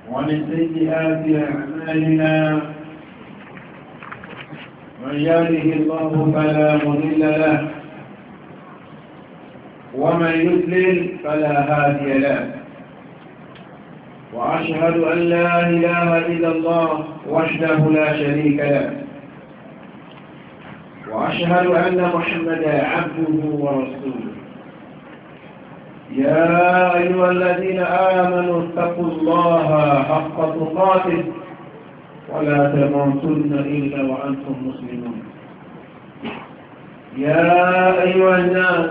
ومن سيئات أعمالنا من يهده الله فلا مضل له ومن يضلل فلا هادي له وأشهد أن لا إله إلا الله وحده لا شريك له وأشهد أن محمدا عبده ورسوله يا أيها الذين آمنوا اتقوا الله حق تقاته ولا تموتن إلا وأنتم مسلمون يا أيها الناس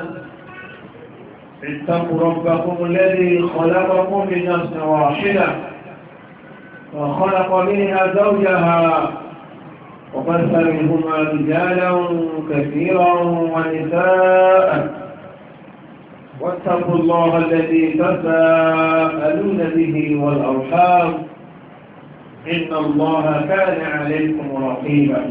اتقوا ربكم الذي خلقكم من نفس واحدة وخلق منها زوجها وبث منهما رجالا كثيرا ونساء واتقوا الله الذي تساءلون به والأرحام إن الله كان عليكم رقيبا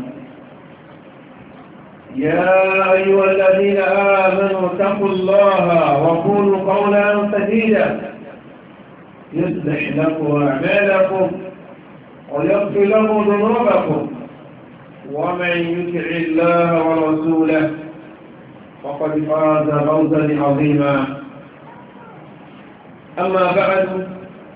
يا أيها الذين آمنوا اتقوا الله وقولوا قولا سديدا يصلح لكم أعمالكم ويغفر لكم ذنوبكم ومن يطع الله ورسوله فقد فاز فوزا عظيما أما بعد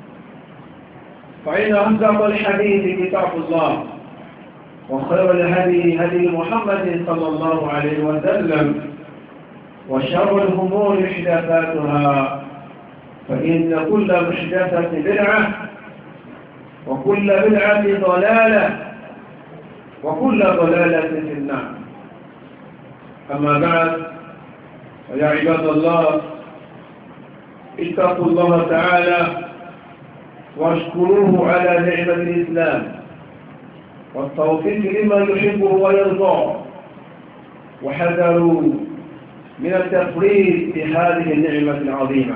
فإن أصدق الحديث كتاب الله وخير الهدي هدي محمد صلى الله عليه وسلم وشر الأمور محدثاتها فإن كل محدثة بدعة وكل بدعة ضلالة وكل ضلالة في النار. أما بعد فيا عباد الله اتقوا الله تعالى واشكروه على نعمة الإسلام والتوفيق لما يحبه ويرضاه وحذروا من التفريط في هذه النعمة العظيمة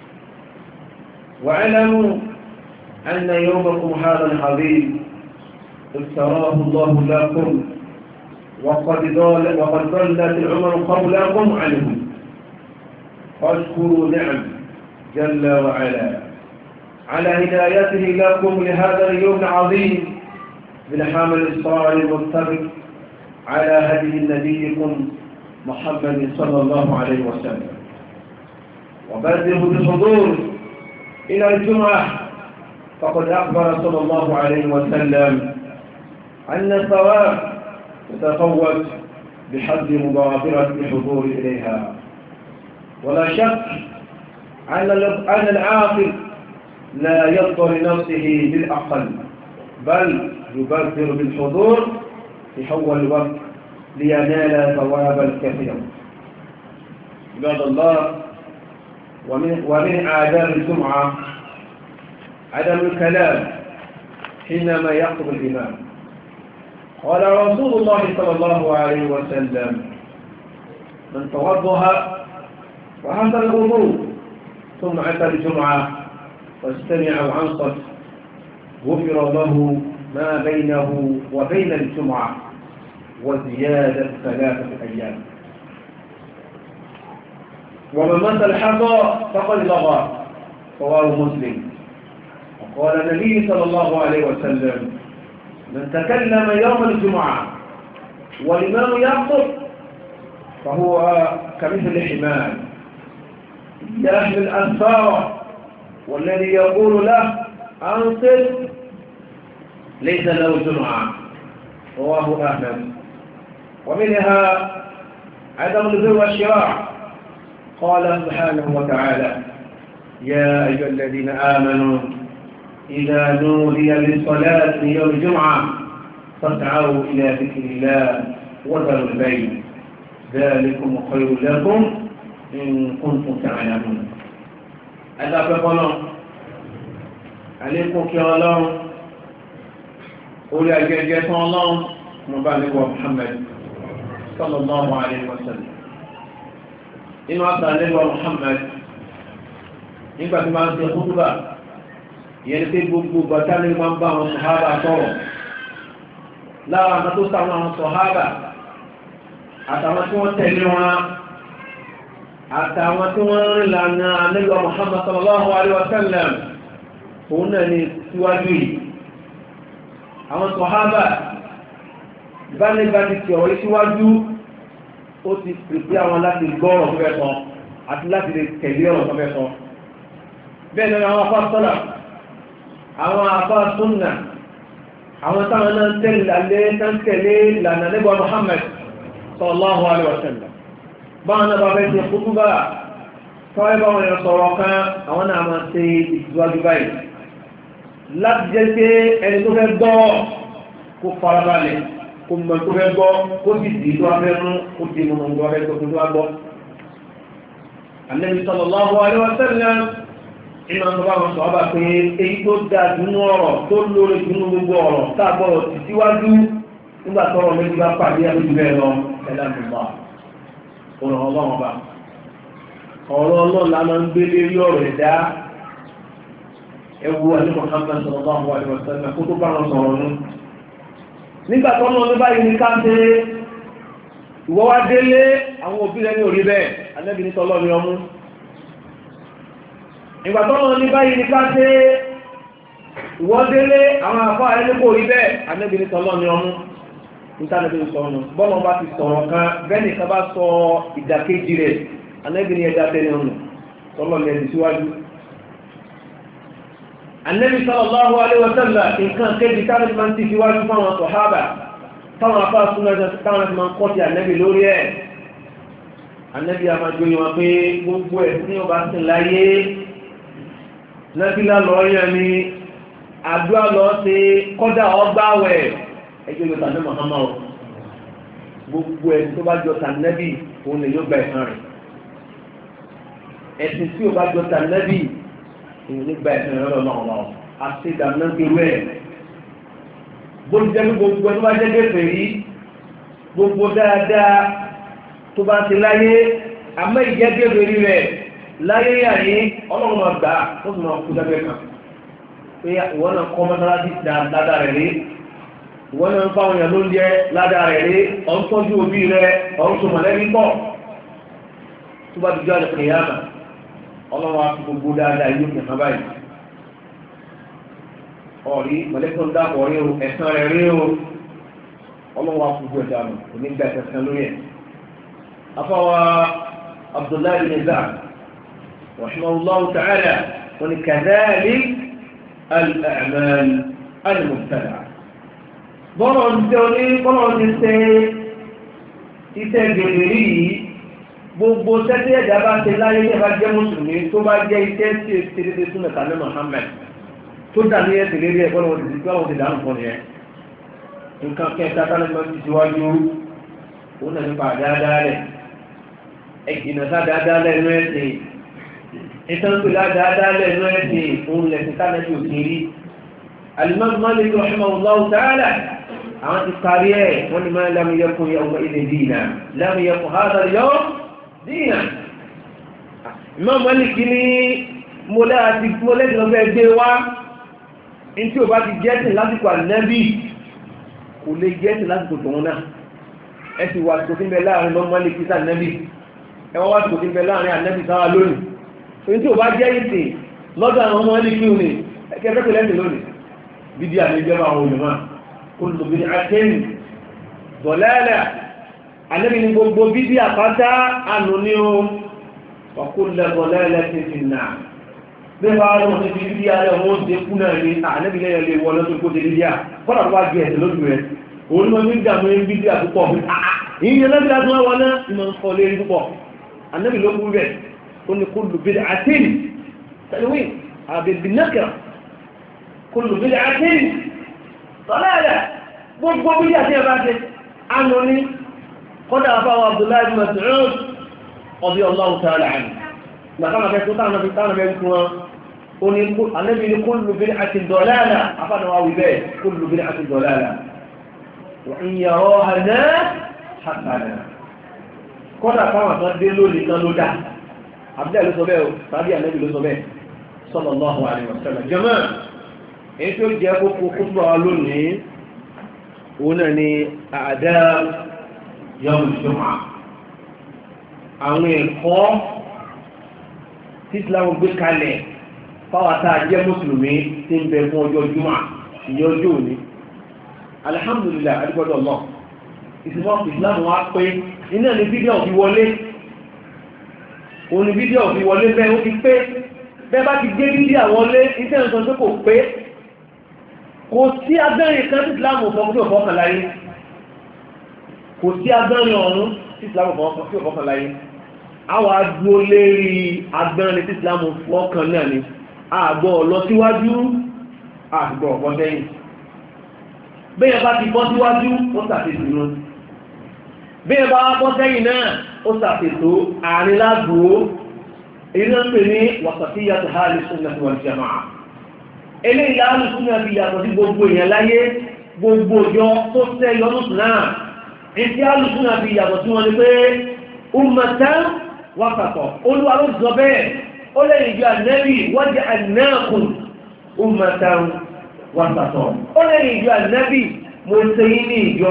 واعلموا أن يومكم هذا العظيم افتراه الله لكم وقد ضلت العمر قبلكم عنه فاشكروا نعم جل وعلا على هدايته لكم لهذا اليوم العظيم بالحامل الصالح المتبع على هدي نبيكم محمد صلى الله عليه وسلم وبادره بالحضور إلى الجمعة فقد أخبر صلى الله عليه وسلم أن الثواب يتفوت بحد مبادرة الحضور إليها ولا شك أن العاقل لا يرضى لنفسه بالأقل بل يبادر بالحضور في أول الوقت لينال ثواب الكثير. عباد الله ومن آداب الجمعة عدم الكلام حينما يخطب الإمام. قال رسول الله صلى الله عليه وسلم من توضأ وحسن الوضوء ثم أتى الجمعة واستمع وأنصت غفر له ما بينه وبين الجمعة وزيادة 3 أيام. ومن مس الحصى فقد لغى رواه مسلم. وقال النبي صلى الله عليه وسلم من تكلم يوم الجمعة والإمام يخطب فهو كمثل حمار يحمل أسفاره والذي يقول له أنصت ليس له جمعة رواه أحمد. ومنها عدم البر والشراع. قال سبحانه وتعالى يا أيها الذين آمنوا إذا نودي للصلاة يوم الجمعة فاسعوا إلى ذكر الله وذروا البيع ذلكم خير لكم إن كنتم تعلمون. هذا فقط عليكم كرام أولي أجاجة الله مبارك محمد صلى الله عليه وسلم. إن أصدق محمد nígbà tí máa ń ṣe kútúbà ìyẹn ni pé gbogbo bàtà ní máa ń bá àwọn sọ̀hábà sọ̀rọ̀ lára àwọn tó sáwọn àwọn sọ̀hábà àtàwọn tí wọ́n tẹ̀lé wọn àtàwọn tí wọ́n rìn lànà Ànábì Muhammad sallallahu alaihi wa sallam òun náà ni síwájú yìí àwọn sàhábà bá ti ti ọ̀rọ̀ síwájú ó ti pèsè àwọn láti gbọ́ ọ̀rọ̀ tó fẹ́ sọ àti láti lè tẹ̀lé ọ̀rọ̀ tó fẹ́ sọ bẹ́ẹ̀ ni àwọn afá sọ́là àwọn afá súnnà àwọn táwọn náà tẹ̀lé ìlànà nígbà Muhammad sallallahu alaihi wasallam báwọn náà bá fẹ́ ṣe kútúbà tọ́wẹ́ báwọn èèyàn sọ̀rọ̀ kan àwọn náà máa ṣe ìtìwájú báyìí láti jẹ́ pé ẹni tó fẹ́ gbọ́ kó farabalẹ̀ kó mọ̀ tó fẹ́ gbọ́ kó sì dì tó wá fẹ́ mú kó ti mú tó wá fẹ́ tó wá gbọ́. Ànábì sallallahu alaihi wasallam ìmọ̀ tó bá wọn sọ ọ́bà pé èyí tó dáa dúnú ọ̀rọ̀ tó lórí dúnú gbogbo ọ̀rọ̀ táàbọ̀ ti síwájú nígbà tọ́rọ̀ méjì bá pàdé àbójú bẹ́ẹ̀ lọ ẹ̀dá nùbà ọ̀rọ̀ ọlọ́run ọba ọ̀rọ̀ ọlọ́run la máa ń gbé lérí ọ̀rọ̀ ẹ̀dá ẹwu àti Muhammad sallallahu alaihi wasallam kó tó bá wọn sọ̀rọ̀ nù. nígbà tó lọ ní báyìí ní káńté ìwọ́ wá délé àwọn òbí rẹ̀ ní orí bẹ́ẹ̀ Ànábì ní tọ́lọ́ ní ọmú. ìgbà tó lọ ní báyìí ní káńté ìwọ́ délé àwọn àfọ́ àrẹ́ ní kò rí bẹ́ẹ̀ Ànábì ní tọ́lọ́ ní ọmú. nítorí sọ̀rọ̀ bọ́lá bá ti sọ̀rọ̀ kan bẹ́ẹ̀ nìkan bá sọ ìdàkejì rẹ̀ Ànábì ní ẹja tẹ́lẹ̀ ọ̀nà tọ́lọ́ ní ẹ̀dì síwájú. Ànábì sallallahu alaihi wasallam nǹkan kéjì táwọn máa ń ti síwájú fáwọn sàhábà táwọn afá súnmọ́ táwọn máa ń kọ́ ti Ànábì lórí ẹ̀. Ànábì a máa gbóyìn wọn pé gbogbo ẹ̀ tí ó bá sin láyé nábìlá lọ yẹn ni àdúrà lọ sí kọ́dà ọgbàwẹ̀ ẹjọ́ yóò tàbí Muhammad gbogbo ẹ̀ tó bá jọ tànẹ́bì òun lè yóò gba ẹ̀san rẹ̀ ẹ̀sìn tí ó bá jọ tànẹ́bì òun lè gba ẹ̀san rẹ̀ lọ́wọ́ lọ́wọ́ àti ìdàmú gbèrú ẹ̀ bó ti jẹ́ gbogbo ẹ̀ tó bá jẹ́ gẹ̀fẹ̀ yìí gbogbo dáadáa tó bá ti láyé àmọ́ ìjẹ́ gẹ̀fẹ̀ rí rẹ̀ láyé yàyé ọlọ́run máa gbà ó sì máa kú dábẹ́ kan pé ìwọ náà kọ́ mọ́sálásí dáadáa rẹ̀ rí ìwọ́n náà ń fáwọn èèyàn ló ń jẹ́ ládàá rẹ̀ rí ọ̀n tọ́jú òbí rẹ̀ ọ̀n tó mọ̀lẹ́bí pọ̀ tó bá dùjọ́ àlẹ́ kìyàmà ọlọ́wọ́ á fi gbogbo dáadáa yóò fi hàn báyìí ọ̀rí mọ̀lẹ́kùn ń dáàbọ̀ rí o ẹ̀sán rẹ̀ rí o ọlọ́wọ́ á fi gbogbo ẹ̀dá nù onígbà ẹ̀sán lórí ẹ̀. afọwọ́ Abdullahi bin Za'd rahimahullahu ta'ala wọn ni kadhalik al-a'mal al-mubtada'a bọ́lọ̀ ń tẹ́ oní bọ́lọ̀ ń tẹ́ iṣẹ́ gẹ̀gẹ̀rí yìí gbogbo tẹ́tẹ́ ẹ̀dá bá ń tẹ láyé ní ẹ̀bá jẹ́ mùsùlùmí tó bá jẹ́ iṣẹ́ tí ó ti dédé súnmọ̀ tàbí Muhammad tó dà ní ẹ̀sẹ̀ lérí ẹ̀ bọ́lọ̀ ti gbá wọn ti dànù fún yẹn nǹkan kẹta tálẹ́mọ́ ti síwájú òun náà nípa dáadáa rẹ̀ ẹ̀jìnà sá dáadáa lẹ́nu ẹ̀sìn ìtànkù dáadáa lẹ́nu ẹ̀sìn òun lẹ̀sìn tálẹ́bí òkèrí Al-Imam Malik rahimahullahu ta'ala àwọn ti parí ẹ̀ wọ́n ni máa lam yakun yawma idhin dina lam yakun hadha al-yawm dina. Imam Malik ní mọ́lẹ́dì lọ́fẹ́ gbé wá in tí ó bá ti jẹ́sìn lásìkò Ànábì kò lè jẹ́sìn lásìkò tòun náà ẹ sì wà tó ti ń bẹ láàrin Imam Malik sí Ànábì ẹ wọ́n wá tó ti ń bẹ láàrin Ànábì sáwà lónìí in tí ó bá jẹ́ ìsìn lọ́dọ̀ àwọn ọmọ Malik ní ẹkẹ́ lẹ́sìn lónìí bídí àmì ìjọba àwọn olùmọ̀ kullu bid'atin dalalah Ànábì ní gbogbo bídí àpáta ànú ní o wa kullu dalalatin fin-nar bí wàá lọ sí bídí ayé wọn ṣe kú náà ní Ànábì lẹ́yìn lè wọ lọ́sọ̀ kó ṣe bídí à fọ́nà tó bá jẹ ẹ̀sẹ̀ lójú rẹ̀ òun ni wọ́n fi ń dààmú bídí àpúpọ̀ bí ìyẹn lẹ́bí láti wọ́n wọná ìmọ̀ ń kọ́ lérí púpọ̀ Ànábì ló kú rẹ̀ ó ní kullu bid'atin tanwin àbẹ̀bì nakira kullu bid'atin dalalah gbogbo bí àti ẹ̀bá ṣe ánú ní kọ́dà àfáwà Abdullahi bin Mas'ud radiyallahu ta'ala anhu gbàtàmà fẹ́ tó tánà fi tánà fẹ́ fún wọn ó ní Ànábì ní kullu bid'atin dalalah afánàwà wíbẹ̀ kullu bid'atin dalalah wa in yaraha an-nas hasana kọ́dà káwọn kan dé lónìí kan ló dá Abdullahi ló sọ bẹ́ẹ̀ o tàbí Ànábì ló sọ bẹ́ẹ̀ sallallahu alaihi wasallam jàmáà èyí tó jẹ́ kókó kúrò wa lónìí òun náà ni àdá yawm al-jumu'ah àwọn ẹ̀kọ́ tí Islam gbé kalẹ̀ fáwátá jẹ́ mùsùlùmí tí ń bẹ fún ọjọ́ jùmọ̀ ìyẹn ọjọ́ òní alhamdulillah adúgbọ́dọ̀ lọ ìsìlámù wa pé iná ní fídíò fi wọlé òní fídíò fi wọlé bẹ́ẹ̀ ó ti pé bẹ́ẹ̀ bá ti gbé fídíò wọlé iṣẹ́ nǹkan tó kò pé kò sí agbẹ́rin kan tí ìsìlámù fọ́kàn láyé kò sí agbẹ́rin ọ̀run tí ìsìlámù fọ́kàn láyé àwọn agbó lérí agbẹ́rin tí ìsìlámù fọ́kàn náà ni àgbọ̀ lọ síwájú àgbọ̀ ọ̀pọ̀ sẹ́yìn bẹ́ẹ̀ bá ti bọ́ síwájú ó ṣàfihàn bẹ́ẹ̀ bá bọ́ sẹ́yìn náà ó ṣàfihàn àárín lágbòó èyí náà ń pè ní wasatiyyatu ahli sunnati wal jamaa eléyìí ahli sunnah bí yàtọ̀ sí gbogbo èèyàn láyé gbogbo ọjọ́ tó tẹ́ yọdún náà ètí ahli sunnah bí yàtọ̀ sí wọn ni pé ummatan wasata olúwa ló sọ bẹ́ẹ̀ ó lè ìjọ ànẹ́bì waja'alnakum ummatan wasata ó lè ìjọ ànẹ́bì mo ṣe yí ní ìjọ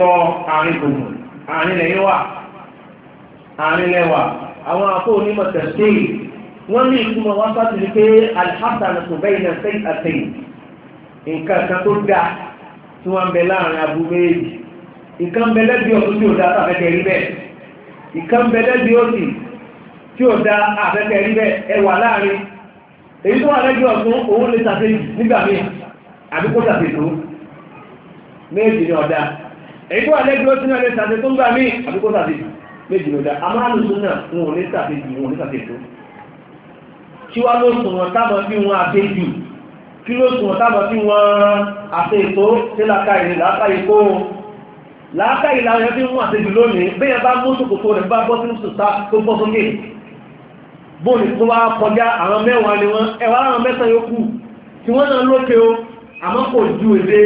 àárín lẹ́wà àwọn àpò onímọ̀ tẹ̀sí wọ́n ní ìtumọ̀ wá sáti ní pé alhassanatu bayna sayyi'atayn nǹkan kan tó dá tí wọ́n ń bẹ láàrin abu méjì nǹkan bẹ lẹ́bí ọ̀tún tí ó dá àfẹ́kẹ́ rí bẹ́ẹ̀ nǹkan bẹ lẹ́bí òsì tí ó dá àfẹ́kẹ́ rí bẹ́ẹ̀ ẹwà láàrin èyí tó wà lẹ́bí ọ̀tún òun lè tàfẹ́ nígbà míì àbí kó tàfẹ́ tó méjì ní ọ̀dá èyí tó wà lẹ́bí òsì náà lè tàfẹ́ tó ń gbà míì àbí kó tàfẹ́ méjì ní ọ̀dá àmọ́ àlùsùn náà wọn ò lè tàfẹ́ jù wọn ò lè tàfẹ́ tó kí wá ló sùn wọn tábọ̀ bí wọn àfẹ́ jù kí ló sùn wọn tábọ̀ bí wọn àfẹ́ ètò tí lákàí lákàí kó lákàí láwọn ẹbí wọn àfẹ́ jù lónìí bẹ́yẹn bá mú sòkòtò rẹ̀ bá bọ́ sínú sùtá tó bọ́ sókè bóòlì tó wá kọjá àwọn mẹ́wàá ni wọ́n ẹwà àwọn mẹ́sàn yókù tí wọ́n náà lókè o àmọ́ kò ju èdè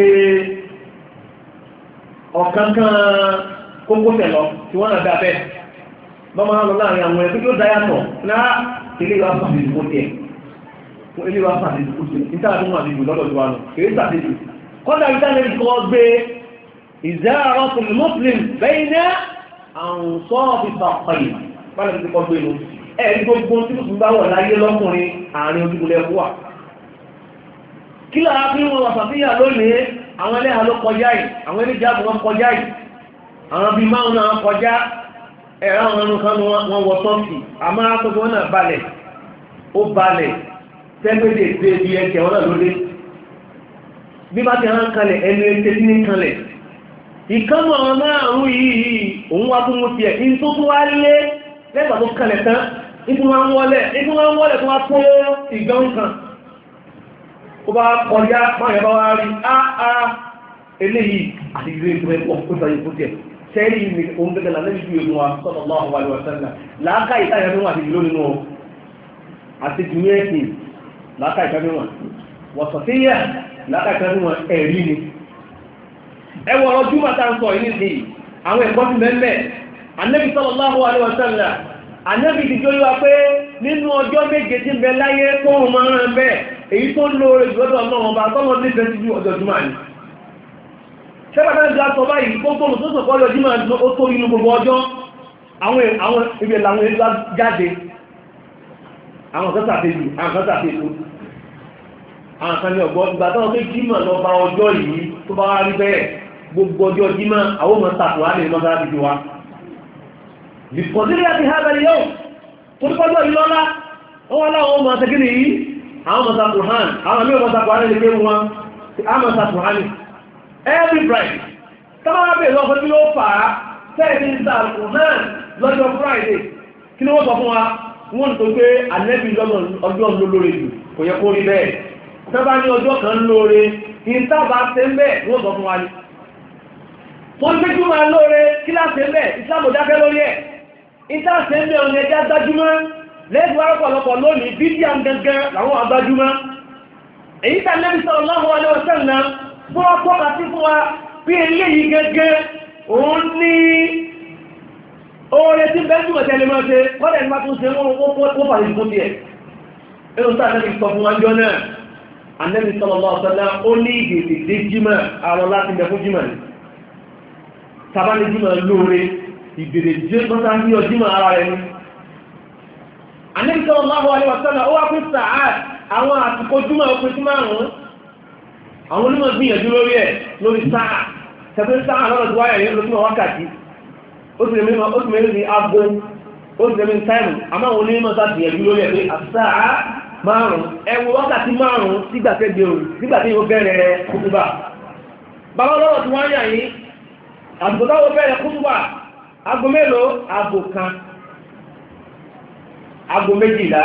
ọ̀kankan kókósẹ̀ lọ tí wọ́n náà dá bẹ́ẹ̀ bọ́mọ́ náà lọ láàrin àwọn ẹbí tó dáyàtọ̀ náà ilé wa fàdé ìdìbò tẹ̀ fún ilé wa fàdé ìdìbò tẹ̀ níta tó wà níbi lọ́dọ̀ tó wà nù kìí sàdéjì kọ́dà ìta lè kọ́ gbé ìzáàrọ̀ tó lè muslim bẹ́ẹ̀ ní àwọn sọ́ọ̀fì pàpàyè bálẹ̀ ti kọ́ gbé nu ẹ̀rí gbogbo tí kò tún bá wọ̀ láyé lọ́kùnrin àárín ojúbulẹ̀ wà kí lára fi wọn wàsàfíyà lónìí àwọn ẹlẹ́hà ló kọjá yìí àwọn ẹlẹ́jà wọn kọjá yìí àwọn bíi márùn náà kọjá ẹ̀rọ àwọn ọmọ kan wọ́n wọ tọ́ọ̀kì àmọ́ akọ́jọ́ wọn náà balẹ̀ ó balẹ̀ tẹ́gbẹ́dẹ̀ dé bí ẹ̀kẹ́ wọn náà lóde bí bá ti hàn kalẹ̀ ẹnu ẹ̀kẹ́ tí ní kalẹ̀ ìkánú àwọn márùn yìí òun wá tún mú tiẹ̀ ní tó tún wá lé lẹ́gbàá tó kalẹ̀ tán nítorí wọn wọlẹ̀ tó wá tó ìgbọ́n kan ó bá kọjá máyẹ̀ bá wá rí eléyìí àti ìlú ìgbẹ́ pọ̀ ó sọ yìí fún tiẹ̀ sẹ́rí ní ohun gẹ́gẹ́ lálẹ́ ìjú ìlú wa sallallahu alaihi wasallam láàká ìtàyẹ̀ fún àti ìlú nínú àti jùmẹ́ẹ̀kì láàká ìtàyẹ̀ wọn wọ̀sọ̀tíyà láàká ìtàyẹ̀ wọn ẹ̀rí ni ẹwọ ọjọ́ mata ń sọ ìní sí àwọn ẹ̀kọ́ ti mẹ́mẹ́ Ànábì sallallahu alaihi wasallam Ànábì ti jóyíwá pé nínú ọjọ́ méje tí ń bẹ láyé tó máa ń rẹ̀ bẹ́ẹ̀ èyí tó lóore jùlọ ọba tọ́lọ́ nífẹ̀ẹ́ sí ọjọ́ jùmọ̀ ni ṣẹ́bàtà ìjọ àtọ́ báyìí gbogbo olùsọ́sọ̀ kọ́ lọ́jí máa ó tó inú gbogbo ọjọ́ àwọn ibẹ̀ làwọn ẹgbẹ́ jáde àwọn kan sàfẹ́jù àwọn kan sàfẹ́jù àwọn kan ní ọgbọ́ ìgbà tó wọ́n pé jímọ̀ lọ bá ọjọ́ yìí tó bá rí bẹ́ẹ̀ gbogbo ọjọ́ jímọ̀ àwọn ọmọ sàtùwà lè mọ́ sára ti wa bìkọ̀sílẹ̀ àti hábẹ̀lì yóò tó ní kọjọ́ yìí lọ́lá wọ́n wá láwọn ọmọ sẹ́kìrì yìí àwọn ọmọ sàtùhàn àwọn mí ọmọ sàtùhàn lè pé wọn àwọn sàtùhàn every Friday tọ́bá bèèrè lọ́fọ́ tí ló fà á tẹ́ẹ̀tì ìsàkùn náà lọ́jọ́ Friday kí ló wọ́n sọ fún wa wọ́n tó pé Ànábì ọjọ́ lóore jù kò yẹ kó rí bẹ́ẹ̀ tọ́bá ní ọjọ́ kan lóore ìtàbà tẹ́ ń bẹ́ẹ̀ wọ́n sọ fún wa ní tó ń gbéjú máa lóore kí láti ń bẹ́ẹ̀ Islam dákẹ́ lórí ẹ̀ ìtàṣẹ́ ń bẹ́ ọ̀nà ẹja gbájúmọ́ lẹ́gbẹ̀ẹ́ ọ̀pọ̀lọpọ̀ lónìí bídíà gẹ́gẹ́ làwọn agbájúmọ́ èyí tà Ànábì sallallahu alaihi wasallam fún ọkọ̀ àti fún wa bí eléyìí gẹ́gẹ́ òun ní oore tí bẹ́ẹ̀ jùmọ̀ tẹ́lẹ̀ máa ṣe kọ́lẹ̀ ní máa tún ṣe wọ́n pàdé ìfún tí ẹ̀ ẹ̀rọ sáà Ànábì sọ fún wájọ́ náà Ànábì sallallahu alaihi wasallam ó ní ìgbèsè dé jímọ̀ àwọn láti bẹ fún jímọ̀ ní tàbá ní jímọ̀ lóore ìgbèrè jẹ́ tọ́ta ní ọjímọ̀ ara rẹ̀ ní Ànábì sallallahu alaihi wasallam ó wá pín sàáàt àwọn àsìkò júmọ̀ òpin sí márùn-ún àwọn onímọ̀ gbìyànjú lórí ẹ̀ lórí sáà tẹ̀fẹ́ sáà lọ́dọ̀ tí wáyà yẹn lójúmọ̀ wákàtí ó sì mẹ́rin ní aago ó sì mẹ́rin táìmù àmọ́ àwọn onímọ̀ sáà gbìyànjú lórí ẹ̀ pé àsáà márùn-ún ẹwọ wákàtí márùn-ún sígbàtẹ́gbẹ̀ òru nígbàtí yóò bẹ̀rẹ̀ kútúbà bàbá lọ́dọ̀ tí wáyà yìí àsìkò táwọn bẹ̀rẹ̀ kútúbà aago mélòó aago kan aago méjìlá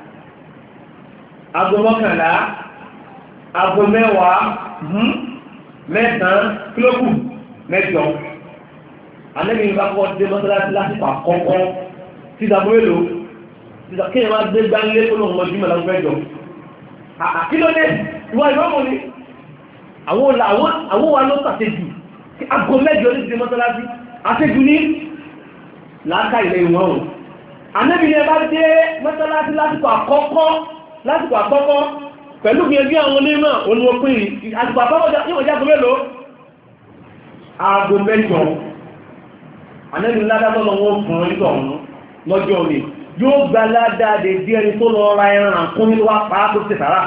aago mọ́kànlá aago mẹ́wàá mẹ́sàn-án kílógù mẹ́jọ alẹ́bí ní bá kọ́ dé mọ́sálásí lásìkò àkọ́kọ́ tí ìdàgbò èlò kí ẹ máa gbé gbáńlé tó lóun mọ́jú mẹ́lá mẹ́jọ àkílódé ìwà ìrọ́mù ni àwọn wa ló sàtẹ́jù tí aago mẹ́jọ ní ti mọ́sálásí àtẹ́jù ní láàká ilẹ̀ ìwọ̀n alẹ́bí ní ẹ bá dé mọ́sálásí lásìkò àkọ́kọ́ pẹ̀lú gbìyànjú àwọn onímọ̀ olùwọ́pín àsìkò àkọ́kọ́ yíò jágbó mélòó aago mẹ́jọ anẹ́bí ládátọ́lọ wọn fún ìtọ̀ ọ̀run lọ́jọ́ òní yóò gba ládáadé bí ẹni tó lọ ra ẹran àkún nílùú apá tó ti sàrà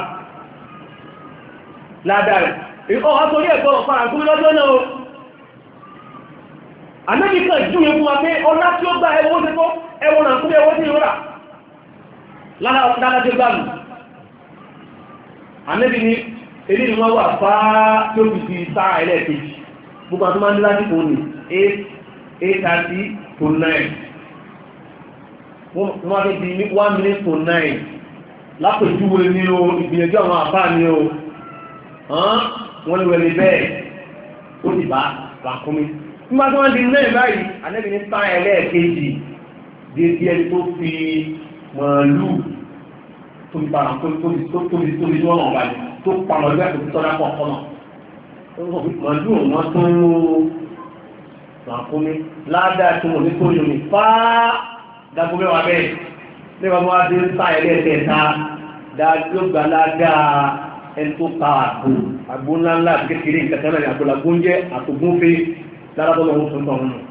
ládáadé ọ̀ àtòrí ẹ̀kọ́ ọ̀pá àkún lọ́jọ́ náà anẹ́bí kan júwe fún wa pé ọlá tí ó gbá ẹwọ́ ti kọ́ ẹwọ́n àkún ẹwọ́ tí ó rà ládáadé gbà mù anẹ́bí ni èdè ni wọ́n wà fáá tí ó fi fi sáà ẹlẹ́ẹ̀kejì gbogbo àti máa ń láti kò ní 8:30 to 9 wọ́n máa fi di 1 minute to 9 lápèjúwe ní o ìgbìyànjú àwọn àfáà ní o wọ́n lè wẹ̀lẹ̀ bẹ́ẹ̀ ó ti bá ràkúnmí tí máa tí wọ́n di 9 báyìí anẹ́bí ní sáà ẹlẹ́ẹ̀kejì di ẹni tó fi màálù tó fi bára tó fi wọ́n ọ̀gbà ní tó pàmò ẹgbẹ́ tó fi tọ́lá pọ̀ kọ́nà màálù wọn tó ràkúnmí ládàá tó wọ́n ní tó yọ ní fáá dágbó mẹ́wàá bẹ́ẹ̀ nígbà wọ́n á dé sáà ẹlẹ́ẹ̀kẹta dájọ́ gbà ládàá ẹni tó ta àgbò ńláńlá àti kékeré ìkẹtẹ́ náà ní àgbòlagbó ń jẹ́ àtògúnfẹ́ lárátọ́ lọ́wọ́ fún tọ́ wọn.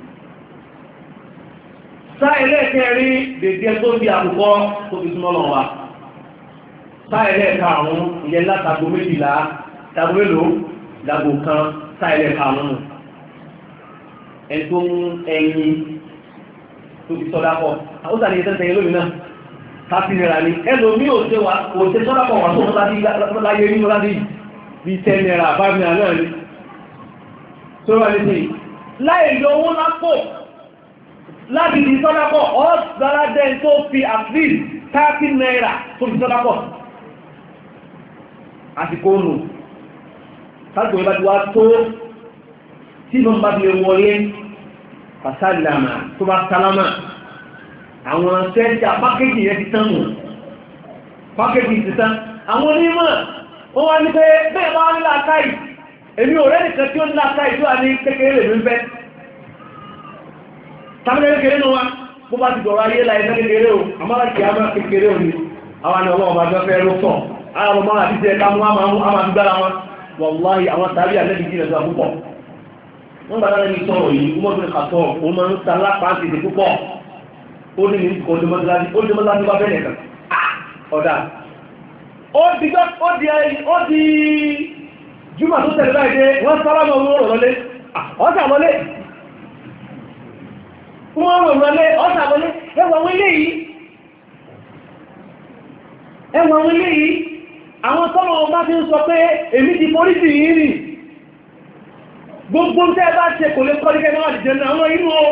sáà ẹlẹ́ẹ̀kẹrí dèdè tó bí àkùkọ tó fi súnmọ́ lọ wa sáà ẹlẹ́ẹ̀karùn-ún ìyẹn látàgbò méjìlá dàgbò mélòó dàgbò kan sáà ẹlẹ́ẹ̀karùn-ún ẹni tó mú ẹyin tó fi sọ́dá pọ̀ ó sàlẹ̀ ìyẹn tẹ́tẹ́ lómi náà káfí nira ní ẹlòmí ò ṣe sọ́dá pọ̀ wà tó mọ́ láyé nínú láti bí 10 naira 5 naira náà ní tó wà ní sí láì lọ owó lápò láti di sọ́dá pọ̀ ọ́gbàládẹ́ tó fi at least 30 naira tó fi sọ́dá pọ̀ àsìkò nù sáàtò ìbá ti wá tó tí mọ́ bá fi wọlé pàṣálàmà tó bá sálámà àwọn tẹ́jà pákéjì yẹn ti tán mù pákéjì ti tán àwọn onímọ̀ wọ́n wá ní pé bẹ́ẹ̀ bá ní láàkáì èmi ò rẹ́ nìkan tí ó ní láàkáì tó wà ní kékeré lè ń fẹ́ tàbí kékeré ní wa bó bá ti dọ̀rọ̀ ayé láìsẹ́ kékeré o àmọ́lá kìí àmọ́ kékeré o ní àwọn ọlọ́wọ́ bá fẹ́ rú tọ̀ àwọn ọmọ àti jẹ́ ká mú àmàdúgbára wọn wàláhì àwọn tàbí àlẹ́bí jí lẹ́sọ́ púpọ̀ wọ́n gbà lára ní sọ̀rọ̀ yìí ó mọ́tò kàtọ́ òun máa ń ta lápá ti dé púpọ̀ ó ní ní ọdúnmọ́láti bá bẹ́ẹ̀ nìkan ọ̀dá ó di jùmọ̀ tó tẹ̀lé láìdé wọ́n sálámọ̀ owó rọ̀lọ́lé ọ̀sà lọ́lé ẹwọ̀n ilé yìí àwọn tọ́mọ̀ ọba ti ń sọ pé èmi ti polisi yìí rì gbogbo tẹ́ bá ṣe kò lè kọ́ nígbẹ́ náà jẹ́ àwọn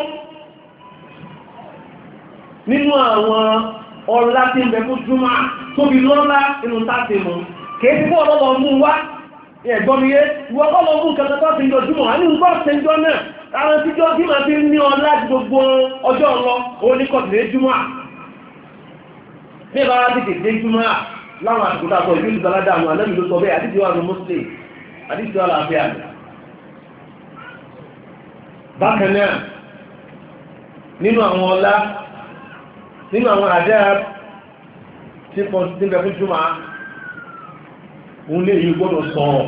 nínú àwọn ọlá tí ń bẹ fún jùmọ̀ tó bí lọ́lá inú táàtì mú kìí tí bọ́ ọlọ́lọ́ mú wá ẹ̀gbọ́mìyé ìwọ́kọ́lọ́ mú kẹta tó ti jọ jùmọ̀ a ní nǹkan ṣẹjọ́ náà àwọn tíjọ́ tí máa fi ní ọlá gbogbo ọjọ́ lọ oníkọ̀tìlẹ̀ jùmọ̀ bí bá tètè dé jùmọ̀ láwọn àtìkútà sọ ìlú ìgbàládà àwọn alẹ́mì ló sọ bẹ́ẹ̀ àdíjọ́ àwọn muslim àdíjọ́ àlàáfíà bákan náà nínú àwọn ọlá nínú àwọn àdáyà tí kọ́ sí bẹ fún jùmọ̀ òun lè yí gbọ́dọ̀ sọ̀rọ̀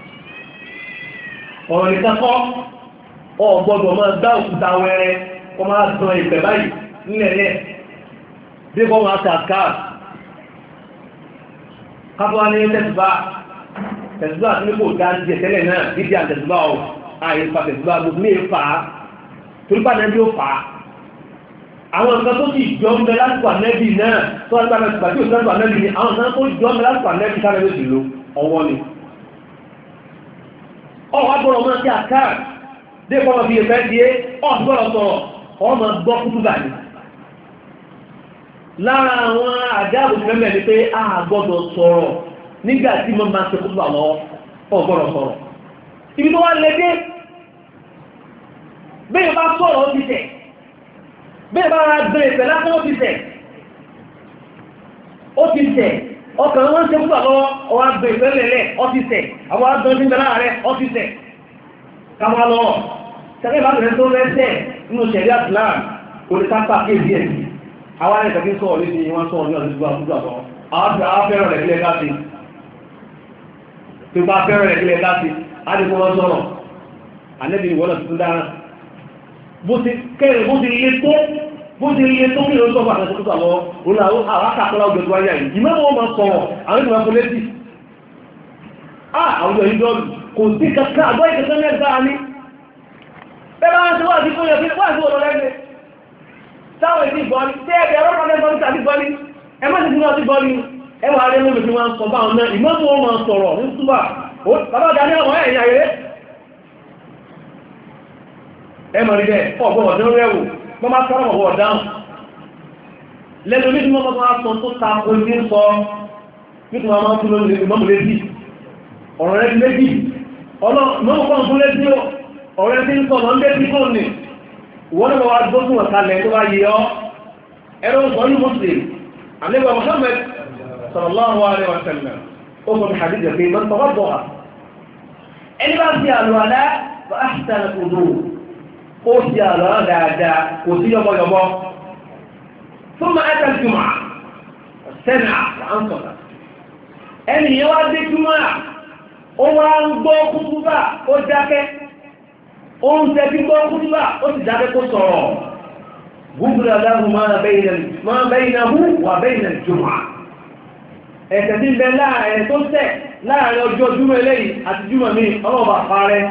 ọ̀rọ̀ nìkankọ́ ọ gbọ́dọ̀ máa dá òkúta wẹ́rẹ́ kọ máa dán ìpẹ̀ báyìí nílẹ̀lẹ̀ bí kọ́ máa tàkà kápẹ́ wá ní tẹ̀sùbá tí kò dá ti tẹ́lẹ̀ náà dídí àtẹ̀sùbá ọ̀ àìfà tẹ̀sùbá gbogbo ní èfà torípa náà bí ó fà á àwọn nǹkan tó sì jọ ń bẹ lásìkò ànẹ́bì náà tó wá nípa mẹ́sùgbà tí ò sẹ́sùn ànẹ́bì ni àwọn nǹkan tó jọ ń bẹ lásìkò ànẹ́bì sáré ló sì lo ọwọ́ ni ọwọ́ agbọ́rọ̀ máa ti àkáà dé kọ́mọ fi ẹ̀fẹ́ di é ọ̀gbọ́rọ̀ sọ̀rọ̀ ọmọ gbọ́ kútùbà ni lára àwọn àjáàbò tí mẹ́mẹ́ ni pé a gbọ́dọ̀ sọ̀rọ̀ nígbà tí mo máa ṣe kútùbà lọ́wọ́ ọ̀gbọ́rọ̀ sọ̀rọ̀ ibi tó wá lẹ́dẹ́ bẹ́ẹ̀ bá sọ̀rọ̀ ó ti tẹ̀ bẹ́ẹ̀ bá ra bẹ̀rẹ̀ pẹ̀lá fún ó ti tẹ̀ ọkàn wọn ṣe púpọ̀ lọ́wọ́ ọwá bẹ̀rẹ̀ pẹ̀lẹ̀lẹ̀ ó ti tẹ̀ àwọn agbọ́n tí ń bẹ̀rẹ̀ rẹ̀ ó ti tẹ̀ káwà lọ tẹ́lẹ̀ bá bẹ̀rẹ̀ tó lẹ́sẹ̀ nínú ṣẹ̀rí àtìláà kò lè sápá kéèdì ẹ̀ àwọn arìnrìn kàkí sọ̀rọ̀ léṣe wọn sọ̀rọ̀ ní ọdún gbogbo àbọ̀ àwọn fẹ́ràn rẹ̀ kílẹ̀ káàsì tó bá fẹ́ràn rẹ̀ kílẹ̀ káàsì á lè fún wọn sọ̀rọ̀ ànẹ́bí ìwọ́n náà tuntun dára bó ti kẹ́rẹ̀ bó ti iye tó kí ló ń sọ́fà àti ṣekútà lọ oláwọ́ àwákàkọ́lá ọjọ́ tó wáyà yìí ìmọ́ wọn máa sọ̀rọ̀ àwọn ìgbìmọ̀ fún létí àwùjọ ìjọ́lù kò sí kankan àgbọ́ ìkẹsẹ́ mẹ́ta ní bẹ́bá wọn ti wá sí fún yẹn fún wáṣí wọn lẹ́gbẹ̀ẹ́ táwọn ìdí ìgbọ́ni tí ẹ̀bẹ̀ ọlọ́pàá lẹ́gbọ́ni tàbí gbọ́ni ẹ má ti fún wọn sí gbọ́ni ẹwà rẹ̀ lóbi tí wọ́n sọ bá wọn náà ìmọ́ wọn máa sọ̀rọ̀ ní túbà bàbá ọ̀gá ní ọmọ ẹ̀yà rẹ̀ ẹ mọ̀ rí bẹ́ẹ̀ ọgbọ́n ọ̀dọ́ rẹ̀ wò wọ́n máa sọ́rọ̀ ọ̀wọ̀ dáhùn lẹ́nu ní tí wọ́n máa sọ tó ta orí ń sọ nítorí wọn máa tún lórí ìmọ̀mù létí ọ̀rọ̀ rẹ̀ létí ọlọ́mọkàn fún létí ọ̀rẹ́ tí ń sọ lọ ń létí fún ní wọ́n náà wá gbógun ọ̀kalẹ̀ tó bá yẹ ọ́ ẹ̀rọ sọ ní Muslim àlẹ́gbà Muhammad sallallahu alaihi wa sallam ó sọ ní hadith pé man tawadda'a ẹni bá ti àlọ́ àlá fa ahsana wudu' ó ti àlọ́ dáadáa kò sí yọmọyọmọ fún ma ẹ́ta jùmọ̀ sẹ́nà àǹsọ̀tà ẹni yẹn wá dé jùmọ̀ ó wá ń gbọ́ kútúbà ó dákẹ́ ó ń tẹ́bí gbọ́ kútúbà ó sì dákẹ́ kó sọ̀rọ̀ gúgbùrù aláhùn máa bẹ́yìnà hù wà bẹ́yìnà jùmọ̀ ẹ̀sẹ̀ tí ń bẹ láàrin tó tẹ̀ láàrin ọjọ́ jùmọ̀ eléyìí àti jùmọ̀ mi ọlọ́ọ̀bà parẹ́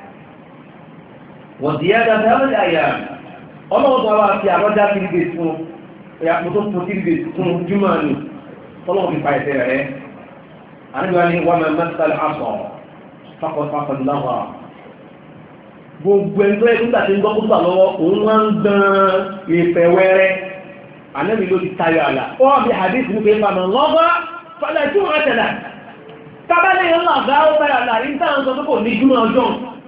wọ́n ti yáda dábàdì àyà ọlọ́wọ́ tó wá fi àrọ́já kìrìgbè fún ìyàpò tó fún kìrìgbè fún jùmọ̀ ní tọ́lọ́wọ́ fi pa ẹ̀sẹ̀ rẹ̀ àníwá ní wọ́n mẹ́rin mẹ́sàlẹ̀ àṣọ fàkọ̀fàkọ̀ láwà gbogbo ẹgbẹ́ nígbà tí ń gbọ́ púpà lọ́wọ́ òun wá ń gbọ́n ìfẹ́ wẹ́rẹ́ ànẹ́bí ló ti tayọ àlà ó wà bí hadith ní pé fàmà lọ́gọ́ fàlẹ̀ tí wọ́n tẹ̀lá tábàlẹ̀ yẹn lọ́gá ó tayọ àlà ní táwọn sọ pé kò ní jùmọ̀ ọjọ́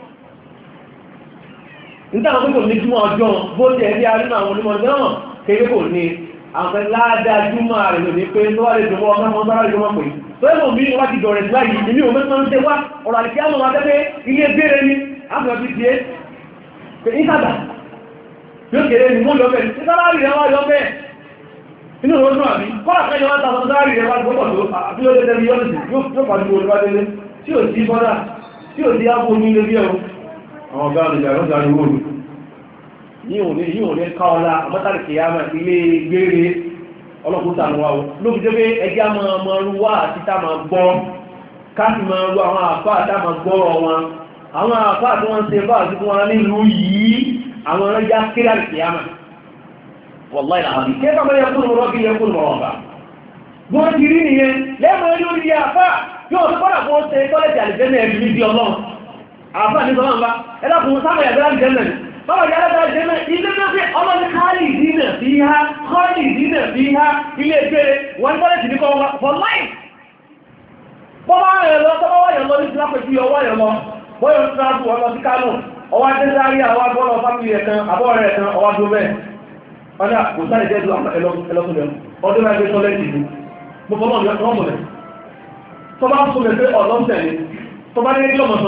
nígbàtí wọ́n tó ní jùmọ̀ ọjọ́ bó ti ẹ̀rí arínú àwọn onímọ̀ náà kéde kò ní àwọn ládá jùmọ̀ rẹ̀ lò ní pé tó wà lè jọmọ́ ọmọ ọmọ sára ìjọmọ̀ pé tó ẹ̀mọ̀ bí wọ́n ti dọ̀rẹ̀ síláyì ní òun mẹ́sàn ń tẹ́ wá ọ̀rọ̀ àti kíámọ̀ wá tẹ́lẹ̀ ilé gbére ní àfihàn ti tiẹ́ pé ìsàdà yóò kéré ní mú lọ́bẹ̀ ní sálárì rẹ̀ wá lọ́bẹ̀ inú ìwọ̀n náà bí kọ́ àkẹ́yọ wá tàbí sálárì rẹ̀ wá gbọ́pọ̀ tó àbí ó lé tẹ́lẹ̀ yọ́nìsì yóò pàdé wọn wá tẹ́lẹ̀ tí ò sí bọ́dà tí ò sí ápò ní ilé bí ẹ̀rọ àwọn ọ̀gá àrùn ìjàrọ̀ ìjàrọ̀ ìwò yíò ní káọlá àmọ́tàrí kìyàmà ilé gbére ọlọ́pùtà ní wáwọ́ ló fi jẹ́ pé ẹjá máa rú wá àti tá máa gbọ́ káàkì máa rú àwọn àfáà tá máa gbọ́rọ̀ wọn àwọn àfáà tí wọ́n ṣe bá àti fún wọn nílùú yìí àwọn ẹjá kéré àti kìyàmà wallahi ìlànà kẹfà mọ́ yẹ kúrò rọ́bí yẹ kúrò rọ́bà wọ́n ti rí nìyẹn lẹ́mọ̀ ẹni orí àfáà yóò tó kọ́dà fún ṣe tọ́lẹ̀tì àlìjẹ́nà ẹ̀bí níbi ọlọ́run àfáà ní sọ́nà bá ẹlẹ́kùnrin sábẹ̀ yàgbẹ́ àlìjẹ́nà báwọn yàrá bá jẹ́ mẹ́ ilé náà pé ọlọ́ni káàlì ìdínà fi ha ilé ìgbére wọ́n bọ́lẹ̀ ti ní kọ́ wọ́n for life bọ́bá rẹ̀ lọ tọ́bá wáyẹ̀ lọ ní sílápẹ̀jú ọwọ́ rẹ̀ lọ bọ́yọ̀ ń tíráàbù ọlọ sí Kánò ọwá tẹ́sàárí àwọn agbọ́nà fámìlì rẹ̀ kan àbọ́ rẹ̀ kan ọwá tó bẹ́ẹ̀ ọdá kò sáré jẹ́ ẹlọ́sùnlẹ̀ ọdún máa gbé tọ́lẹ̀ ìlú mo fọ́nà ọmọdé tọ́bá súnmẹ̀ pé ọlọ́sẹ̀ ni tọ́bá ní ẹgbẹ́ ọmọ sọ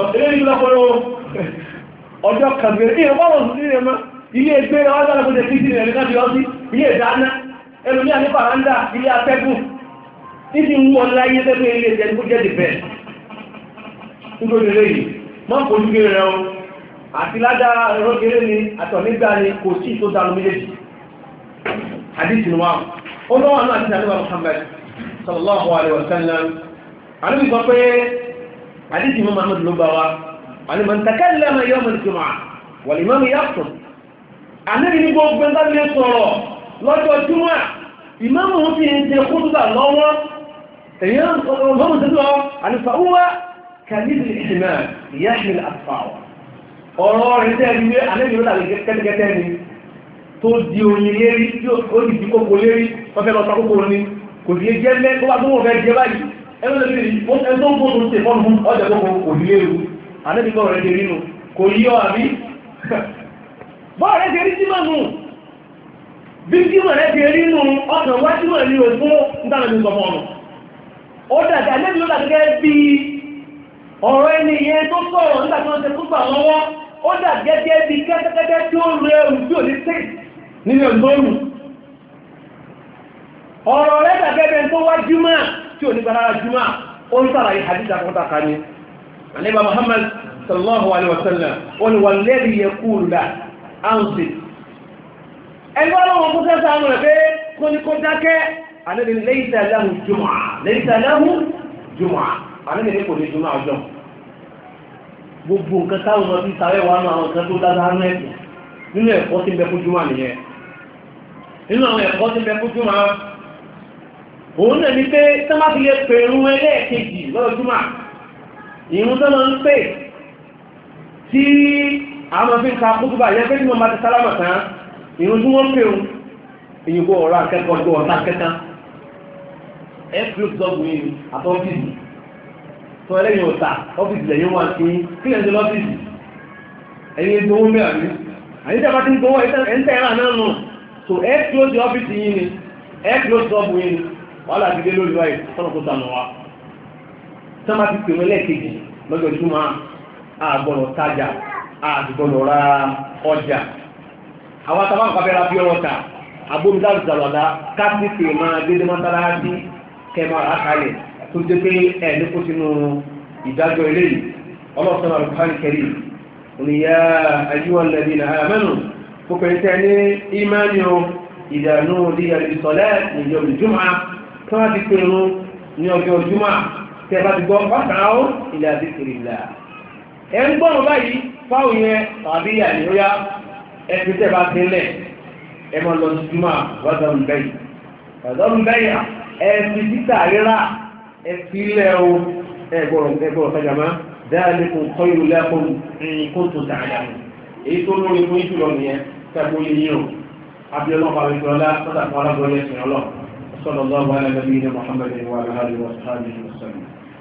ọjọ́ kàgbèrè ìrọ̀pọ̀lọ̀ sí ilé ẹmọ́ ilé ẹgbẹ́ ọjọ́ alábọ́jẹ́ kí sí ẹ̀rẹ́ láti ọdí ilé ìdáná ẹlòmí àní fàrándà ilé atẹ́gùn títí ń wọ́n láyé tẹ́gbẹ́ ilé ẹjẹ́ tó jẹ́ dìbẹ̀ nítorí lẹ́yìn mọ́ kò ní gẹ́rẹ́ ọ àti ládá ẹ̀rọ́gẹ́rẹ́ ni àtọ̀ nígbà ni kò sí tó dánú méjèèjì àdìsí ni wọn ó lọ́wọ́ náà ti sàlẹ́wà Muhammad sallallahu alaihi wa sallam àníbi sọ pé àdìsí mọ́ Muhammad ló bá wa àníbi man takallama yawm al-jumu'ah wal imam yaqtub àníbi ní gbogbo ẹ̀ńtà lè sọ̀rọ̀ lọ́jọ́ júmọ́ ìmáàmù ti ń ṣe kútùbà lọ́wọ́ èyàn ọmọ tẹ́lọ ànífàúwà kàlífì ìṣìnà ìyáṣìl àtfàwà ọ̀rọ̀ rẹ̀ tẹ́ ẹgbẹ́ alẹ́gbẹ̀rẹ̀ láti kẹ́kẹ́kẹ́ ni tó di oyin lérí tí ó di di kókò lérí wọ́n fẹ́ lọ sàkókò ní kò sí jẹ́ lẹ́ tó bá tó wọ́n fẹ́ jẹ báyìí ẹgbẹ́ tó ń bó tó ń ṣe fọ́nù fún ọjà kókò kò ní léru alẹ́gbẹ̀rẹ̀ rẹ̀ ti rí nù kò yí ọ àbí bọ́ọ̀ rẹ̀ ti rí símọ̀ nù bí símọ̀ rẹ̀ ti rí nù ọkàn wá símọ̀ ní òfún ìtànàbí sọ fọ́nù ó dàgbà lẹ́bí ló dàgbà bí ọ̀rọ̀ ẹni yẹn tó sọ̀rọ̀ nígbà tí wọ́n ṣe púpà lọ́wọ́ ó dàgbà gẹ́gẹ́ bí kẹ́kẹ́kẹ́ tí ó rẹ̀ ẹrù tí ò ní tẹ́ nínú ẹ̀lọ́rùn ọ̀rọ̀ rẹ̀ dàgbà gẹ́gẹ́ tó wá jùmọ́ tí ò ní gbára jùmọ́ ó ń sàlàyé hadith àkọ́tàkà ni àníbà Muhammad sallallahu alaihi wasallam ó ní wal ladhi yaqulu la ansit ẹgbẹ́ ọlọ́wọ́ kó sẹ́sà àwọn rẹ̀ pé kó ní kó dákẹ́ àníbi laysa lahu jumu'ah laysa lahu jumu'ah àníbi ní kò ní jùmọ̀ ọjọ́ gbogbo nǹkan táwọn ọmọ bí sáré wà náà àwọn nǹkan tó dáadáa rẹ̀ nínú ẹ̀kọ́ tí ń bẹ fún jùmọ̀ nìyẹn nínú àwọn ẹ̀kọ́ tí ń bẹ fún jùmọ̀ òun náà ní pé tọ́mà fi lè pè irun ẹlẹ́ẹ̀kejì lọ́dọ̀ jùmọ̀ ìrun tó máa ń pè tí àwọn fi ń ka kútùbà yẹ pé tí wọ́n bá ti sálámà tán ìrun tí wọ́n pè ń ìyìnbó ọ̀rọ̀ akẹ́kọ̀ọ́ ọjọ́ ọ̀tá kẹta ẹ́fìlọ́pùsọ́gbìn àtọ́fíìsì tó ẹlẹ́yìn ọ̀tá ọ́fíìsì lẹ́yìn wọn sí kí lẹ́yìn lọ́fíìsì ẹ̀yìn tó wọ́n mẹ́rin ní àyíká bá ti ń gbọ́wọ́ ẹ̀ńtẹ́ ẹ̀rà náà nù so ẹ́fìlọ́sì ọ́fíìsì yìí ni ẹ́fìlọ́sọ́gbìn yìí wọ́n láti dé lórí wáyé tọ́nà kó sànù wa sọ́mà ti pè wọ́n lẹ́ẹ̀kejì lọ́jọ́ ìjúmọ́ àgbọ̀nọ̀ tajà àgbọ̀nọ̀ ra ọjà àwọn àtàwọn àpapẹ̀rẹ̀ àbí ọ̀rọ̀ ta agbóhùndáàlù sàlọ̀dá kápítì máa dédé mọ́tàláàdí kẹmọ́ àkàlẹ̀ tó jẹ́ pé ẹ̀ ní kó sínú ìdájọ́ ilé yìí ọlọ́sọ̀rọ̀ alùpàá kẹrì oníyà ayúwọ̀lẹ́bí na àmẹ́nu kókèrètẹ́ ní ìmáníò ìdánú díyàlìsọ̀lẹ́ ìjọ ìjúmọ́ tó wá ti pèrún ní ọjọ́ ìjúmọ́ tẹ́ bá ti gbọ́ pàtàkì ilẹ̀ àdìkìrìlà ẹ̀ ń gbọ́n báyìí fáwọn yẹn tàbí àníyá ẹ̀ fi tẹ́ bá ti lẹ̀ ẹmọ lọ sí jùmọ́ wọ́dọ̀rùn bẹ́yà ẹ̀fì títà rírà ẹ̀fì ilẹ̀ o ẹgbọ̀rọ̀ fẹ́jàmá dáadékùn kọ́ ìlú lẹ́kùn kó tó tààdà èyí tó lórí fún ìjùlọ nìyẹn tẹ́gbó yìí o abiyọ́lọ́ pàrọ̀lá pàtàkì alábọ̀lẹ̀ ẹ̀sìn ọlọ́ sallallahu ala nabiyyina Muhammadin wa ala alihi wa sahbihi wa sallam.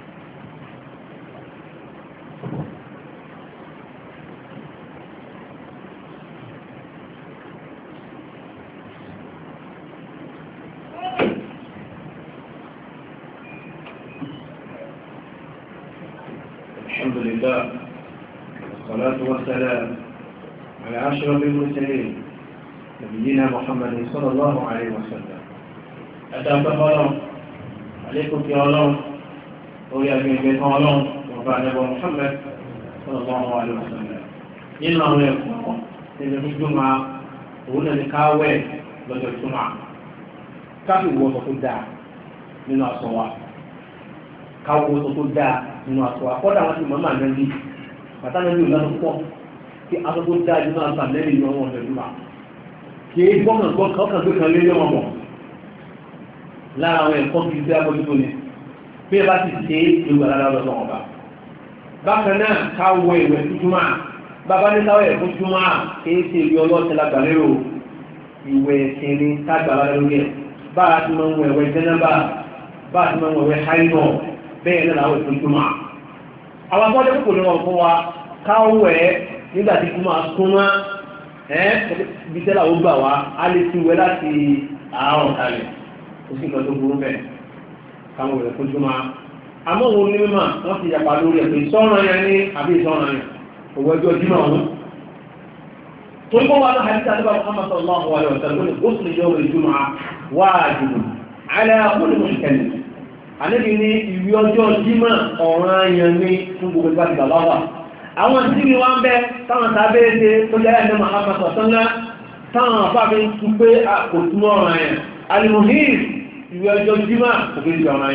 الحمد لله والصلاة والسلام على أشرف المرسلين نبينا محمد صلى الله عليه وسلم أتابع الله عليكم يا الله ويا بيت الله وبعد محمد صلى الله عليه وسلم إنه يقول إن الجمعة هنا نكاوي لدى الجمعة كافي هو تقول من الصلاة káwọ́ tó dáa nínú àtọ́ àkọ́dà wọn ti mọ́mọ́ ànábì pàtàkì ìlú lọ́nà púpọ̀ kí aṣọ tó dáa nínú àtọ́ ànábì ní ọmọ ọ̀dọ̀ ìlú wa kí é gbọ́nà ọkàn gbé kan lé ní ọmọ lára àwọn ẹ̀kọ́ kìí sí abọ́jú ni bí ẹ bá ti ṣe ewu àlára lọ́nà ọba bákan náà káwọ́ ìwẹ̀ tútúmọ́ bàbá ní káwọ́ ẹ̀kọ́ tútúmọ́ kìí ṣe ìwé ọlọ́ọ̀tẹ̀ lágbàlérò ìwẹ̀ kẹrin tágbàlá lórí ẹ̀ bá a ti máa ń wẹ̀wẹ̀ jẹ́nàbà bá a ti máa ń wẹ̀wẹ̀ háìnọ̀ bẹ́ẹ̀ náà láwọn ìpín túnmà àwọn akọ́jọ́ púpọ̀ ní wọn fún wa káwẹ̀ nígbàtí kú máa súnmọ́ bí tẹ́lá ó gbà wá a lè ti wẹ́ láti àárọ̀ kalẹ̀ ó sì nǹkan tó burú bẹ́ẹ̀ káwọn ìwẹ̀ fún túnmà àmọ́ òun ní mímọ̀ wọ́n ti yàpá lórí ẹ̀ pé ìsọ́ràn yẹn ní àbí ìsọ́ràn yẹn òwò ẹjọ́ jímọ̀ ọ̀hún tó ń bọ́ wá náà àti àdúrà Muhammad sallallahu alaihi wa sallam ó sì yọ ìjùmọ̀ wájibun ala kulli muslim àníbi ní ìwé ọjọ́ jímọ̀ ọ̀ràn ayàn ní fún gbogbo ìgbà ti bàbá wà àwọn tí ni wọ́n bẹ́ táwọn tàbí ṣe tó jẹ́ ẹ̀dẹ́ Muhammad sọ̀tọ́lá táwọn àfáàfẹ́ ń tún pé kò túnmọ̀ ọ̀ràn ayàn alimohir ìwé ọjọ́ jímọ̀ kò fi di ọ̀ràn ayàn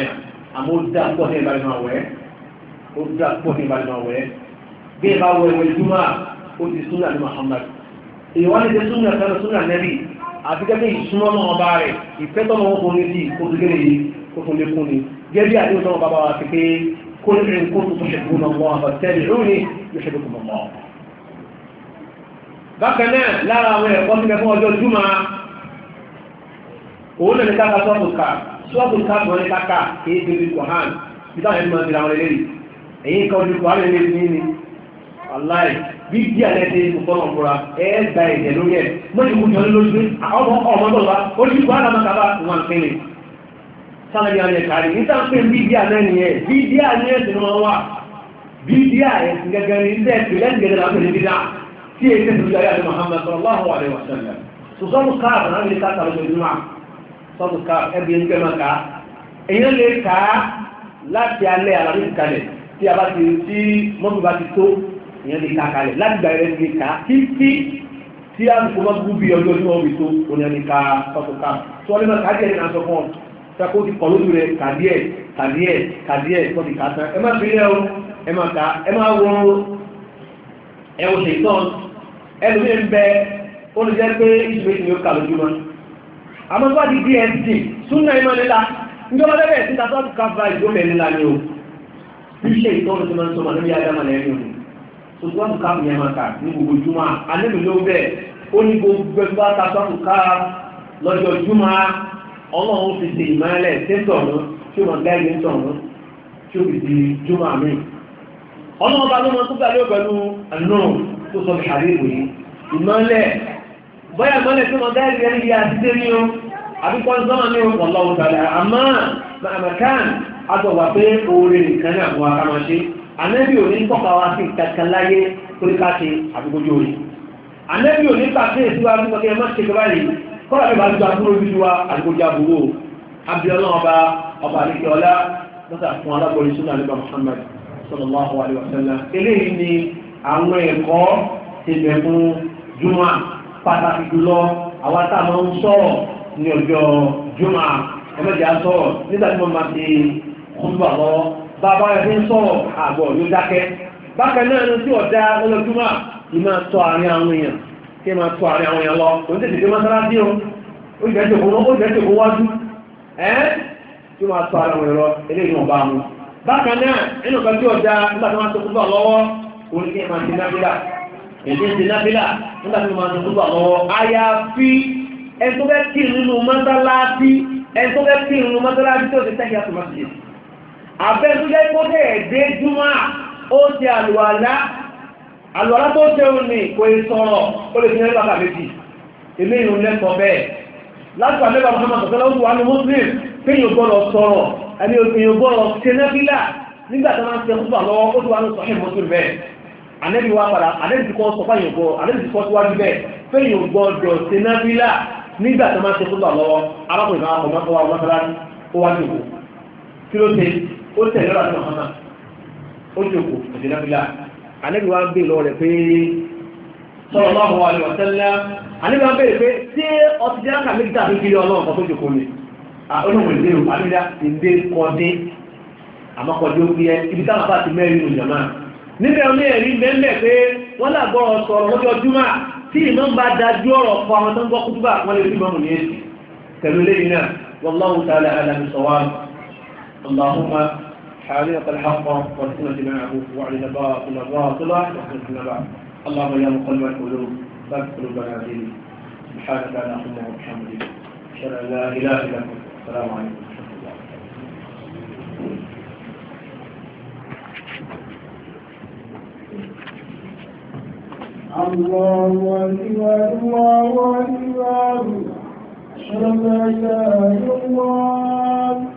àmọ́ ó dá pọ̀ ní ìbálẹ̀ máa wẹ̀ ó dá pọ̀ ní ìbálẹ̀ máa wẹ̀ bí ẹ bá wọ ìwé ìjúmọ́ ó ti súnà ní Muhammad èyí wọ́n ní ṣe súnà kan súnà nẹ́bì àti gẹ́gẹ́ ìsúnmọ́ náà bá rẹ̀ ìfẹ́ tọ́nà wọn kún ní sí kó tó gẹ́gẹ́ yìí kó tó lékún ni gẹ́gẹ́ àdéhùn tọ́nà bàbá wa ti pé kó ní kó tó ṣẹ̀kún náà wọ́n àbàtẹ́lẹ̀ lónìí yóò ṣe lókun mọ́. bákan náà lára àwọn ẹ̀kọ́ tí fún ọjọ́ júmọ́ òun náà ní káka sọ́ọ̀bù ká gbọ́n ní káka kì í tóbi kò hàn bí táwọn ẹni máa ń tẹ̀lé àwọn ẹlẹ́rìí èyí kan ojú kò hàn lẹ́lẹ́rìí ní ní aláì bí díà lẹ́sẹ̀ ìfọ̀nà ọ̀pọ̀ra ẹ̀ẹ́gbà ẹ̀jẹ̀ lórí ẹ̀ mọ́jú kú jọ lójú ọmọdọ́lá ojú kò hàn lámàkàbà wọn pínlẹ̀ sáàbí alẹ́ kàrí ní sáàpé bídíà náà ni ẹ̀ bídíà ní ẹ̀sìn wọn wà bídíà ẹ̀sìn gẹ́gẹ́ ní ilẹ̀ ìpìlẹ̀ gẹ́gẹ́ láti ní bídá tí è tẹ́sì lórí ayé Muhammad sallallahu alaihi wasallam so sọ́bù káàkiri náà lè káàkiri lójú ìjúmọ́ sọ́bù káàkiri ẹbí ń pẹ́ máa ká èyàn lè ká láti alẹ́ àlàrí ìkalẹ̀ tí a bá ti tí mọ́bù bá ti tó èyàn lè ká kalẹ̀ láti gbà ẹ̀rẹ́ ti ká títí tí a kò mọ́ gbú bí ọjọ́ tí wọ́n fi tó òní ẹni ká sọ́bù káàkiri tó wọ́n lè máa ká díẹ̀ ní aṣọ fún ọ sako ti kọ̀ lójú rẹ̀ kàdíẹ̀ tó ti kàtán ẹ má fi rẹ̀ o ẹ má ká ẹ má wọ ẹwọ ṣètọ́n ẹlùmí ń bẹ ó lè jẹ́ pé ìṣúwé tí ó kà lójúmọ́ àmọ́ tó bá di dsd súnà ìmọ̀ nílá níjọba bẹ́ẹ̀ sí tàbí ọdún káfà ìgbómẹ̀ nílá ni o bí ṣe ìtọ́nù tí máa ń sọmọ níbi adáma lẹ́yìn òní tó tó wọ́n káfù yẹn máa kà ní gbogbo júmọ́ alẹ́mì ló bẹ́ẹ̀ ó ní gbogbo ẹgbẹ́ tàbí ká lọ́jọ́ júmọ́ ọlọ́run fi ṣe ìmọ̀lẹ̀ tẹ́tọ̀ọ̀nù tí ó mọ̀ gáìgì tọ̀ọ̀nù tí ó fi di júmọ́ àmì ọlọ́run bá lọ́mọ tó gbàlẹ́ pẹ̀lú àná tó sọ bí àríwò yìí ìmọ̀lẹ̀ bọ́yá ìmọ̀lẹ̀ tí wọ́n gáìgì ẹni yà ti dé ní o àbíkọ́ sọ́mọ ní o wallahu ta'ala àmọ́ màmàkán àtọ̀wà pé oore nìkan ní àwọn akámaṣe anẹ́bí ò ní tọ́ka wá sí kankan láyé torí ká ṣe àbíkójú orí anẹ́bí ò ní pàṣẹ ìsíwájú kọ́kẹ́ má ṣe kọ́ kọ́lá bí bá jọ àbúrò bí wá àdìgbòjá àbúrò abiola ọba àríkẹ́ ọlá lọ́sà fún alábọ̀lì súnà nípa Muhammad sallallahu alaihi wasallam eléyìí ni àwọn ẹ̀kọ́ ti bẹ̀ fún jùmọ̀ pàtàkì jùlọ àwọn táwọn ń sọ̀rọ̀ ní ọjọ́ jùmọ̀ ẹgbẹ́jà sọ̀rọ̀ nígbà tí wọ́n máa ti kúrúbà lọ bàbá rẹ̀ fi ń sọ̀rọ̀ àgbọ̀ ló dákẹ́ bákan náà ní tí ọ̀dá lọ́jọ́ jùmọ̀ ìmọ̀ tọ́ àárín àwọn èèyàn kí ma tó àrin àwọn èèyàn lọ kò ní tètè mọ́sálásí o ó jẹ́ tèkó wájú tí ma tó àrin àwọn èèyàn lọ eléyìí wọn bá mú bákan náà nínú kan tí ó dá nígbà tí wọ́n tó kúbà lọ́wọ́ òun kí ma ti nábílà èdè ti nábílà nígbà tí wọ́n tó kúbà lọ́wọ́ àyàfi ẹni tó fẹ́ kí nínú mọ́sálásí tó ti tẹ́kì àtò mọ́sálásí àbẹ́ tó jẹ́ kó tẹ̀ ẹ̀dẹ́ júmọ́ ó ti àlùwàlá tó ṣe òun ní kò è sọ̀rọ̀ ó lè fi ní ẹgbàkà méjì ilé ìrùn lẹ́kọ̀ọ́ bẹ́ẹ̀ láti àlẹ́bà Muhammad sọ̀tọ́lá ó wà ní Muslim pé yóò gbọ́dọ̀ sọ̀rọ̀ ẹni òkèèyàn gbọ́dọ̀ ṣe nẹ́fílà nígbà tó máa ń ṣe fúnbà lọ́wọ́ ó ti wà ní Sahih Muslim bẹ́ẹ̀ anẹ́bí wa padà anẹ́bí ti kọ́ sọ fáyìn gbọ́ anẹ́bí ti kọ́ síwájú bẹ́ẹ̀ pé yóò gbọ́dọ̀ ṣe nẹ́fílà nígbà tó máa ń ṣe fúnbà lọ́wọ́ arákùnrin náà kọ̀ mọ́tò wa mọ́sálásí ó wá jòkó kí ló ṣe ó tẹ̀lé ọ̀rọ̀ àti Muhammad ó jòkó òṣè nẹ́fílà anẹ́bí wa ń bè lọ rẹ̀ pé sallallahu alaihi wasallam anẹ́bí wa ń bèèrè pé tí ọtí jẹ́ láka méjì tàbí kiri ọlọ́run kan tó jòkó ni olóhùn ìdérò àbídá ìdé kọdé àmọ́kọdé ó fi ẹ ibi táwọn bá ti mẹ́rin ìjọba níbẹ̀ ní ẹ̀rí mẹ́mẹ́ pé wọ́n làgbọ́ sọ̀rọ̀ lọ́jọ́ júmọ́ tí ìmọ̀ ń bá dájú ọ̀rọ̀ fún àwọn tó ń gbọ́ kútúbà wọ́n lè rí mọ́mù ní èsì pẹ̀lú lẹ́yìn náà wallahu ta'ala a'lam bis-sawab Allahumma حريق الحق والسنة معه وعلى باطل الباطل وحسن بعد اللهم يا مقلب القلوب ثبت قلوبنا دينك سبحانك اللهم وبحمدك اشهد ان لا اله الا انت السلام عليكم الله أكبر الله أكبر أشهد أن لا إله إلا الله